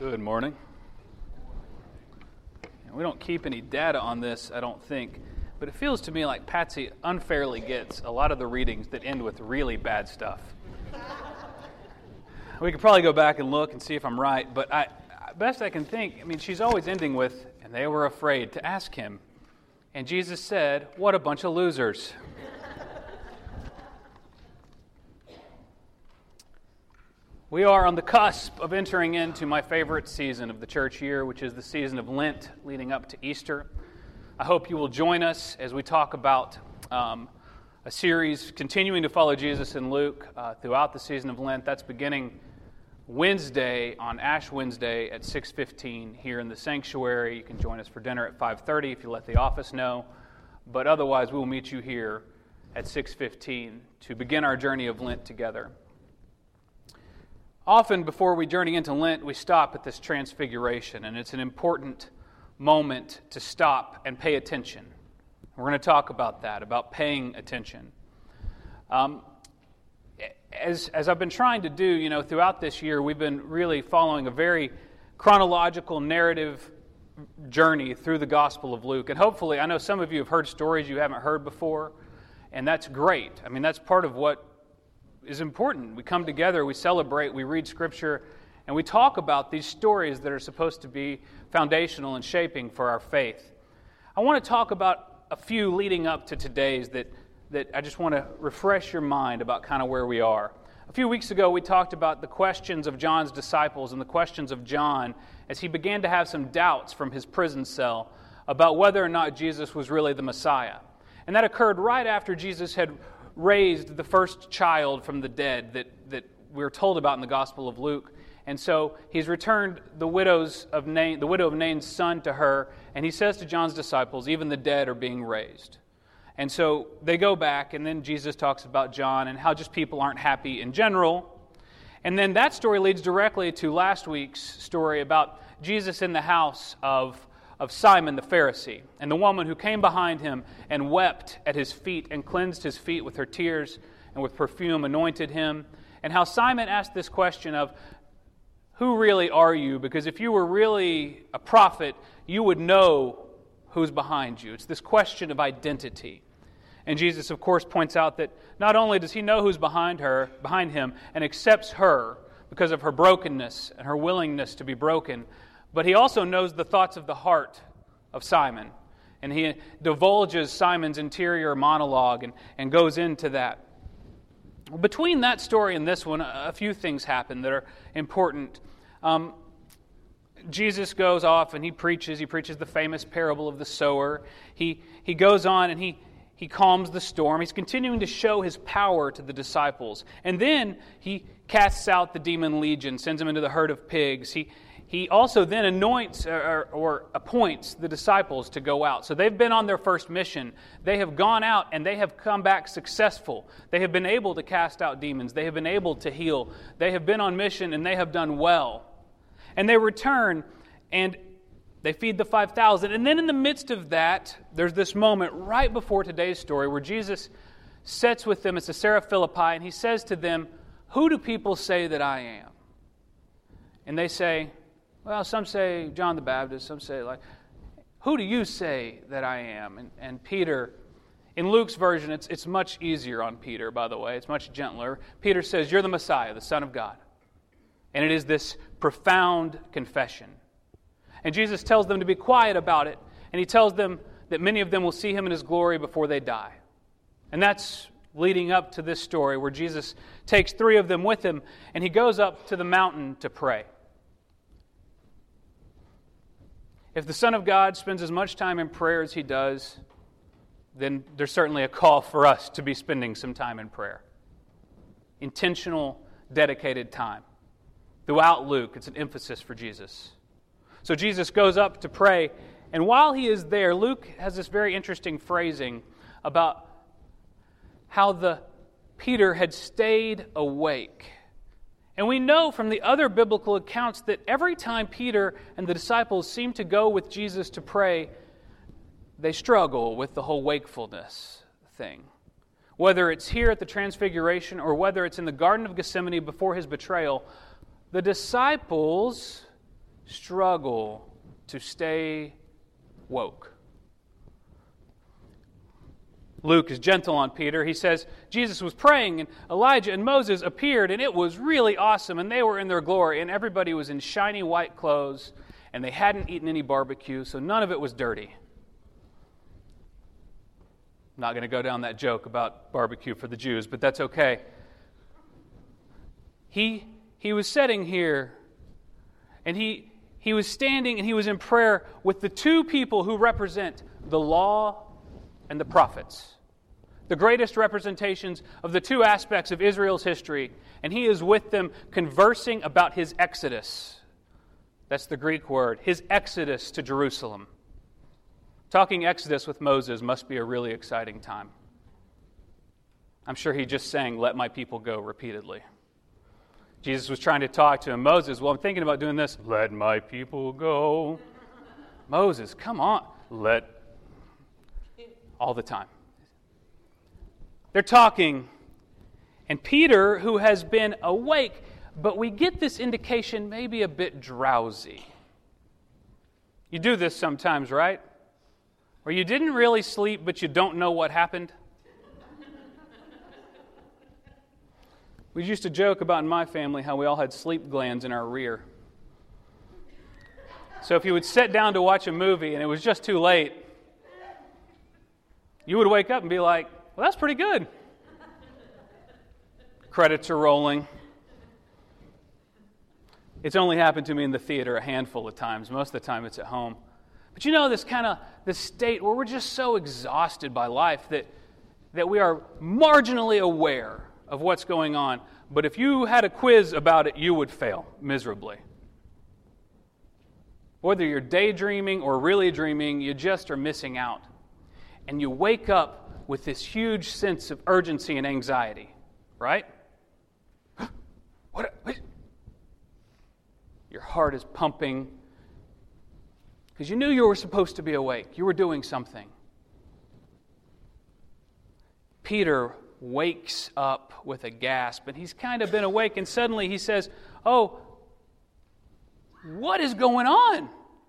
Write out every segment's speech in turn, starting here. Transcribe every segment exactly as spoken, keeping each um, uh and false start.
Good morning. We don't keep any data on this, I don't think, but it feels to me like Patsy unfairly gets a lot of the readings that end with really bad stuff. We could probably go back and look and see if I'm right, but I, best I can think, I mean, she's always ending with, and they were afraid to ask him. And Jesus said, what a bunch of losers. We are on the cusp of entering into my favorite season of the church year, which is the season of Lent leading up to Easter. I hope you will join us as we talk about um, a series continuing to follow Jesus in Luke uh, throughout the season of Lent. That's beginning Wednesday on Ash Wednesday at six fifteen here in the sanctuary. You can join us for dinner at five thirty if you let the office know. But otherwise, we will meet you here at six fifteen to begin our journey of Lent together. Often before we journey into Lent, we stop at this transfiguration, and it's an important moment to stop and pay attention. We're going to talk about that, about paying attention. Um, as, as I've been trying to do, you know, throughout this year, we've been really following a very chronological narrative journey through the Gospel of Luke. And hopefully, I know some of you have heard stories you haven't heard before, and that's great. I mean, that's part of what is important. We come together, we celebrate, we read Scripture, and we talk about these stories that are supposed to be foundational and shaping for our faith. I want to talk about a few leading up to today's that, that I just want to refresh your mind about kind of where we are. A few weeks ago, we talked about the questions of John's disciples and the questions of John as he began to have some doubts from his prison cell about whether or not Jesus was really the Messiah. And that occurred right after Jesus had raised the first child from the dead that, that we're told about in the Gospel of Luke. And so he's returned the widow's of Nain, the widow of Nain's son to her, and he says to John's disciples, even the dead are being raised. And so they go back, and then Jesus talks about John and how just people aren't happy in general. And then that story leads directly to last week's story about Jesus in the house of of Simon the Pharisee, and the woman who came behind him and wept at his feet and cleansed his feet with her tears and with perfume anointed him, and how Simon asked this question of, who really are you? Because if you were really a prophet, you would know who's behind you. It's this question of identity. And Jesus, of course, points out that not only does he know who's behind her, behind him, and accepts her because of her brokenness and her willingness to be broken, but he also knows the thoughts of the heart of Simon. And he divulges Simon's interior monologue and, and goes into that. Between that story and this one, a few things happen that are important. Um, Jesus goes off and he preaches. He preaches the famous parable of the sower. He, he goes on and he, he calms the storm. He's continuing to show his power to the disciples. And then he casts out the demon legion, sends them into the herd of pigs. He He also then anoints or, or appoints the disciples to go out. So they've been on their first mission. They have gone out and they have come back successful. They have been able to cast out demons. They have been able to heal. They have been on mission and they have done well. And they return and they feed the five thousand. And then in the midst of that, there's this moment right before today's story where Jesus sits with them at Caesarea Philippi and he says to them, who do people say that I am? And they say, well, some say John the Baptist, some say, like, who do you say that I am? And, and Peter, in Luke's version, it's, it's much easier on Peter, by the way. It's much gentler. Peter says, you're the Messiah, the Son of God. And it is this profound confession. And Jesus tells them to be quiet about it, and he tells them that many of them will see him in his glory before they die. And that's leading up to this story where Jesus takes three of them with him, and he goes up to the mountain to pray. If the Son of God spends as much time in prayer as he does, then there's certainly a call for us to be spending some time in prayer. Intentional, dedicated time. Throughout Luke, it's an emphasis for Jesus. So Jesus goes up to pray, and while he is there, Luke has this very interesting phrasing about how the Peter had stayed awake. And we know from the other biblical accounts that every time Peter and the disciples seem to go with Jesus to pray, they struggle with the whole wakefulness thing. Whether it's here at the Transfiguration or whether it's in the Garden of Gethsemane before his betrayal, the disciples struggle to stay woke. Luke is gentle on Peter. He says, Jesus was praying, and Elijah and Moses appeared, and it was really awesome, and they were in their glory, and everybody was in shiny white clothes, and they hadn't eaten any barbecue, so none of it was dirty. I'm not going to go down that joke about barbecue for the Jews, but that's okay. He, he was sitting here, and he, he was standing, and he was in prayer with the two people who represent the law and the prophets, the greatest representations of the two aspects of Israel's history, and he is with them conversing about his exodus. That's the Greek word, his exodus to Jerusalem. Talking exodus with Moses must be a really exciting time. I'm sure he just sang, "Let my people go," repeatedly. Jesus was trying to talk to him. Moses, well, I'm thinking about doing this. Let my people go. Moses, come on. Let all the time. They're talking, and Peter, who has been awake, but we get this indication maybe a bit drowsy. You do this sometimes, right? Where you didn't really sleep, but you don't know what happened. We used to joke about in my family how we all had sleep glands in our rear. So if you would sit down to watch a movie and it was just too late, you would wake up and be like, well, that's pretty good. Credits are rolling. It's only happened to me in the theater a handful of times. Most of the time it's at home. But you know, this kind of this state where we're just so exhausted by life that, that we are marginally aware of what's going on. But if you had a quiz about it, you would fail miserably. Whether you're daydreaming or really dreaming, you just are missing out. And you wake up with this huge sense of urgency and anxiety, right? What? what? Your heart is pumping because you knew you were supposed to be awake. You were doing something. Peter wakes up with a gasp, and he's kind of been awake, and suddenly he says, oh, what is going on?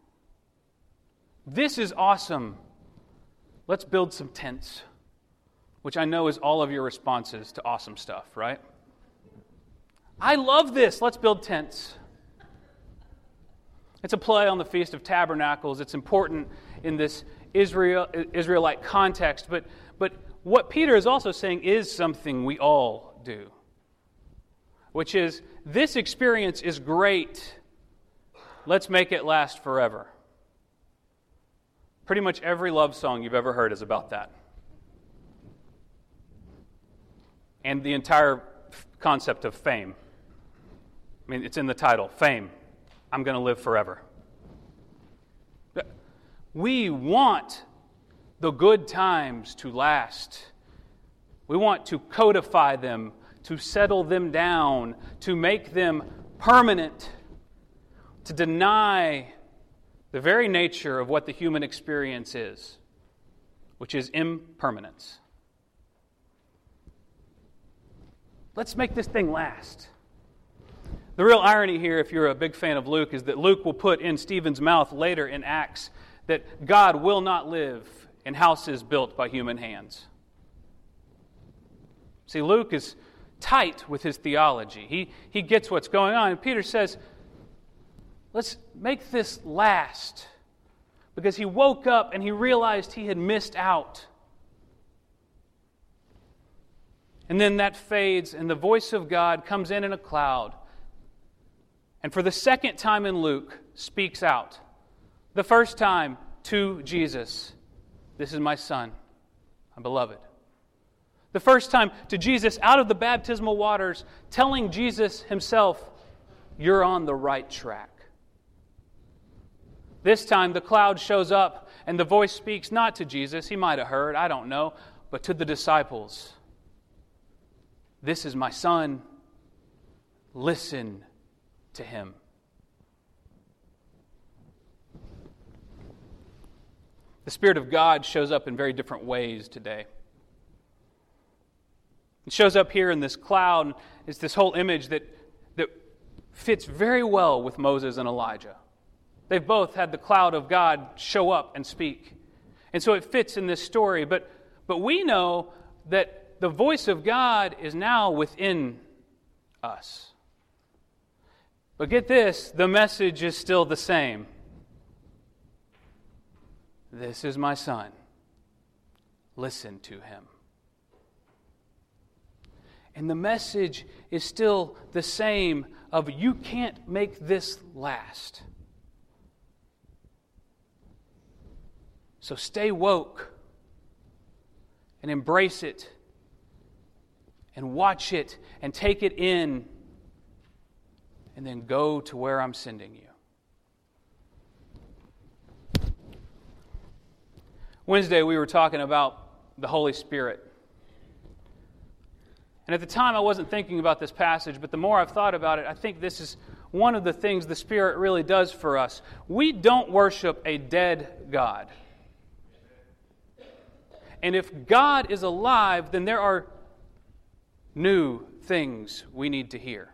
This is awesome. Let's build some tents, which I know is all of your responses to awesome stuff, right? I love this. Let's build tents. It's a play on the Feast of Tabernacles. It's important in this Israel, Israelite context, but, but what Peter is also saying is something we all do, which is, this experience is great. Let's make it last forever. Pretty much every love song you've ever heard is about that. And the entire concept of fame. I mean, it's in the title, fame. I'm going to live forever. We want the good times to last. We want to codify them, to settle them down, to make them permanent, to deny the very nature of what the human experience is, which is impermanence. Let's make this thing last. The real irony here, if you're a big fan of Luke, is that Luke will put in Stephen's mouth later in Acts that God will not live in houses built by human hands. See, Luke is tight with his theology. He, he gets what's going on. And Peter says, let's make this last. Because he woke up and he realized he had missed out. And then that fades and the voice of God comes in in a cloud. And for the second time in Luke, speaks out. The first time to Jesus, this is my Son, my beloved. The first time to Jesus out of the baptismal waters, telling Jesus himself, you're on the right track. This time the cloud shows up and the voice speaks not to Jesus, he might have heard, I don't know, but to the disciples. This is my Son, listen to him. The Spirit of God shows up in very different ways today. It shows up here in this cloud. It's this whole image that, that fits very well with Moses and Elijah. They've both had the cloud of God show up and speak. And so it fits in this story. But, but we know that the voice of God is now within us. But get this, the message is still the same. This is my son. Listen to him. And the message is still the same of you can't make this last. So stay woke and embrace it and watch it and take it in and then go to where I'm sending you. Wednesday we were talking about the Holy Spirit. And at the time I wasn't thinking about this passage, but the more I've thought about it, I think this is one of the things the Spirit really does for us. We don't worship a dead God. And if God is alive, then there are new things we need to hear.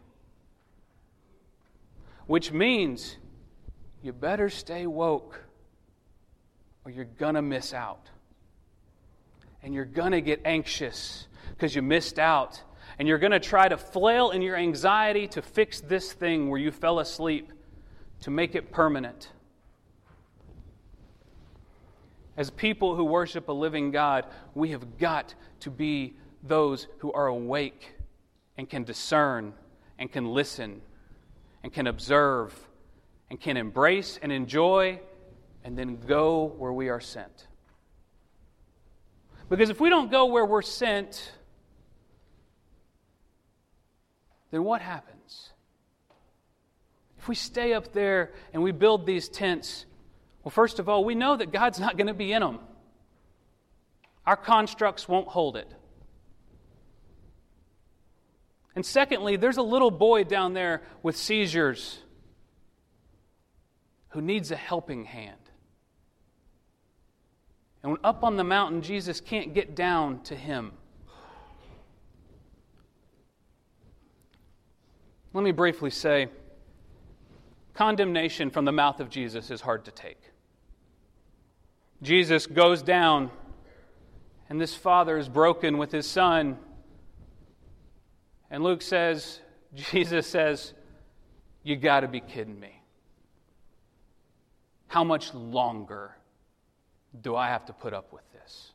Which means you better stay woke or you're going to miss out. And you're going to get anxious because you missed out. And you're going to try to flail in your anxiety to fix this thing where you fell asleep, to make it permanent. As people who worship a living God, we have got to be those who are awake and can discern and can listen and can observe and can embrace and enjoy and then go where we are sent. Because if we don't go where we're sent, then what happens? If we stay up there and we build these tents, well, first of all, we know that God's not going to be in them. Our constructs won't hold it. And secondly, there's a little boy down there with seizures who needs a helping hand. And when up on the mountain, Jesus can't get down to him. Let me briefly say, condemnation from the mouth of Jesus is hard to take. Jesus goes down, and this father is broken with his son. And Luke says, Jesus says, you got to be kidding me. How much longer do I have to put up with this?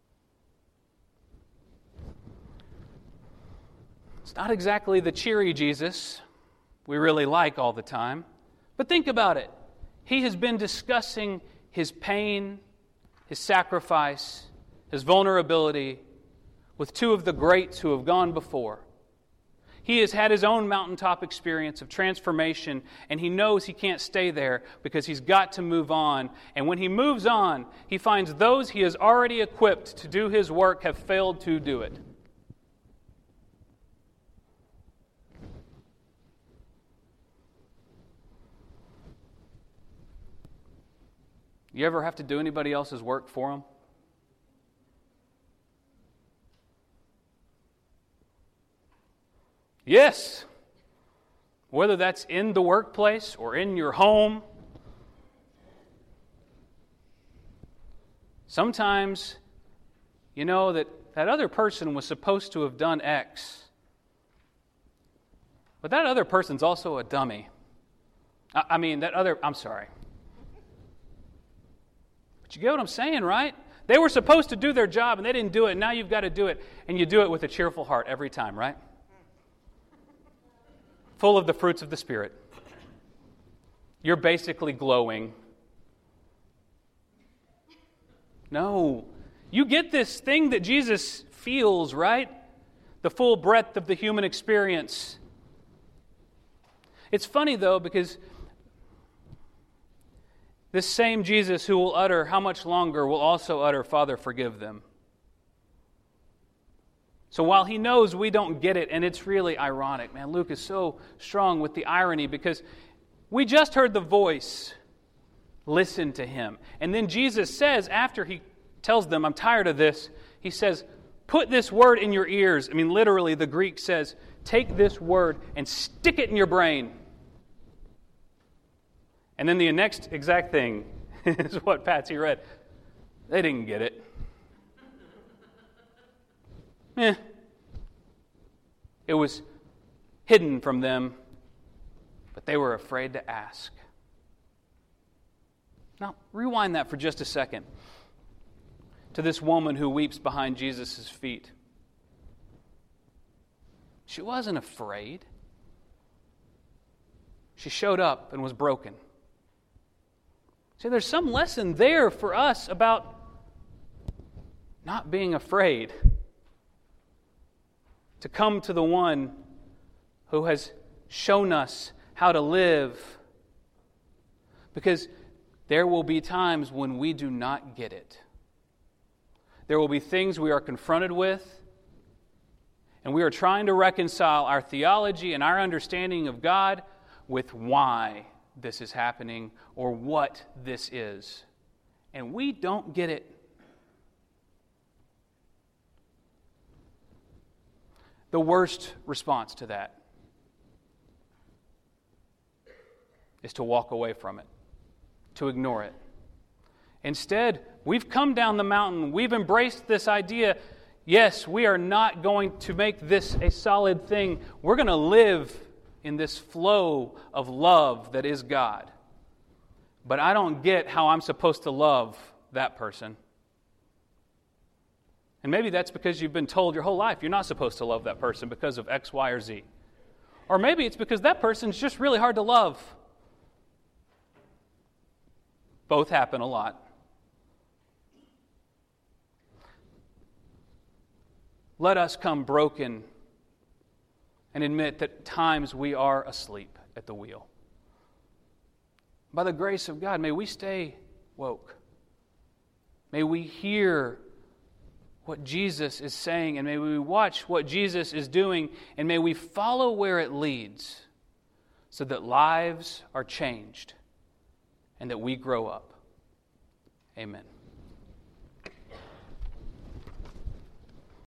It's not exactly the cheery Jesus we really like all the time. But think about it. He has been discussing his pain, his sacrifice, his vulnerability with two of the greats who have gone before. He has had his own mountaintop experience of transformation, and he knows he can't stay there because he's got to move on. And when he moves on, he finds those he has already equipped to do his work have failed to do it. You ever have to do anybody else's work for them? Yes. Whether that's in the workplace or in your home. Sometimes you know that that other person was supposed to have done X. But that other person's also a dummy. I, I mean, that other, I'm sorry. But you get what I'm saying, right? They were supposed to do their job and they didn't do it, and now you've got to do it. And you do it with a cheerful heart every time, right? Full of the fruits of the Spirit. You're basically glowing. No. You get this thing that Jesus feels, right? The full breadth of the human experience. It's funny, though, because this same Jesus who will utter, how much longer, will also utter, Father, forgive them. So while he knows we don't get it, and it's really ironic, man, Luke is so strong with the irony because we just heard the voice, listen to him. And then Jesus says, after he tells them, I'm tired of this, he says, put this word in your ears. I mean, literally, the Greek says, take this word and stick it in your brain. And then the next exact thing is what Patsy read. They didn't get it. Eh. It was hidden from them, but they were afraid to ask. Now, rewind that for just a second to this woman who weeps behind Jesus' feet. She wasn't afraid. She showed up and was broken. See, there's some lesson there for us about not being afraid to come to the one who has shown us how to live. Because there will be times when we do not get it. There will be things we are confronted with, and we are trying to reconcile our theology and our understanding of God with why this is happening or what this is. And we don't get it. The worst response to that is to walk away from it, to ignore it. Instead, we've come down the mountain, we've embraced this idea. Yes, we are not going to make this a solid thing. We're going to live in this flow of love that is God. But I don't get how I'm supposed to love that person. And maybe that's because you've been told your whole life you're not supposed to love that person because of X, Y, or Z. Or maybe it's because that person's just really hard to love. Both happen a lot. Let us come broken and admit that at times we are asleep at the wheel. By the grace of God, may we stay woke. May we hear what Jesus is saying, and may we watch what Jesus is doing, and may we follow where it leads so that lives are changed and that we grow up. Amen.